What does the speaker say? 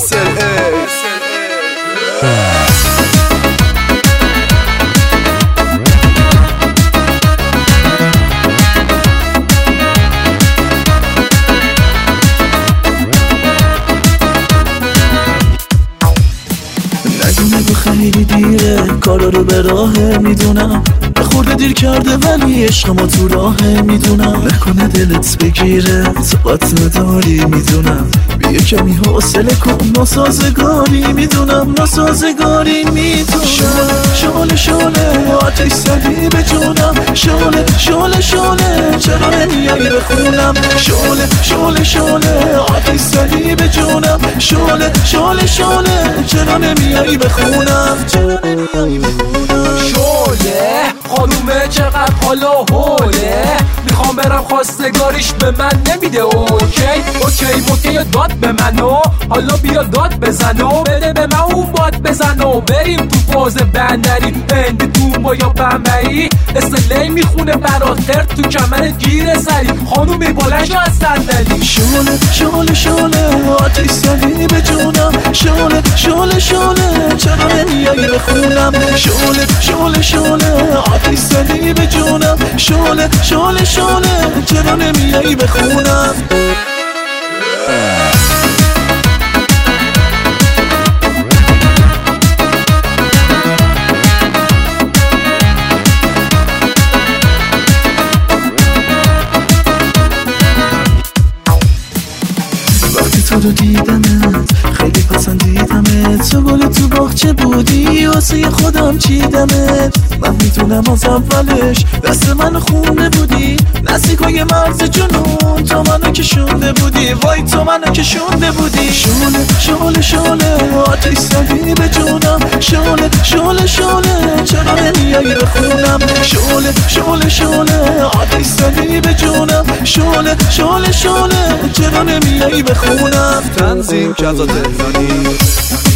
خیلی دیره کارا رو به راه میدونم خورده دیر کرده ولی عشق ما تو راه میدونم نکنه دلت بگیره طاقت نداری میدونم بیا کمی حوصله کن ناسازگاری میدونم ناسازگاری میدونم شعله شعله آتش زدی به جونم شعله شعله شعله چرا نمیایی بخونم شعله شعله شعله آتش زدی به جونم شعله شعله شعله چرا نمیایی بخونم چرا نمیایی بخونم شعله خانومه چقدر حالا حوله میخوام برم خواستگاریش به من نمیده اوکی موتی داد به منو حالا بیا داد بزنو بده به من اون باد بزنو بریم تو فاز بندری هندی تو یا بمبئی اسلی میخونه براتر تو کمرت گیره سری خانومی بلنش از صندلی شعله شعله شعله آتش زدی به جونم شعله شعله شعله چرا نمیایی بخونم شعله شعله شعله آتش زدی به جونم شعله شعله شعله چرا نمیایی بخونم تو رو دیدمت خیلی پسندیدمت تو گل تو باغچه بودی واسه خودم چیدمت من میدونم از اولش دست من خونده بودی نزدیکای مرز جنون تو منو کشونده بودی وای تو منو کشونده بودی شعله شعله شعله آتش زدی به جونم شعله شعله شعله چرا نمیایی بخونم شعله شعله شعله آتش زدی به جونم شعله شعله شعله چرا نمیایی بخونم تنظیم کذا تهرانی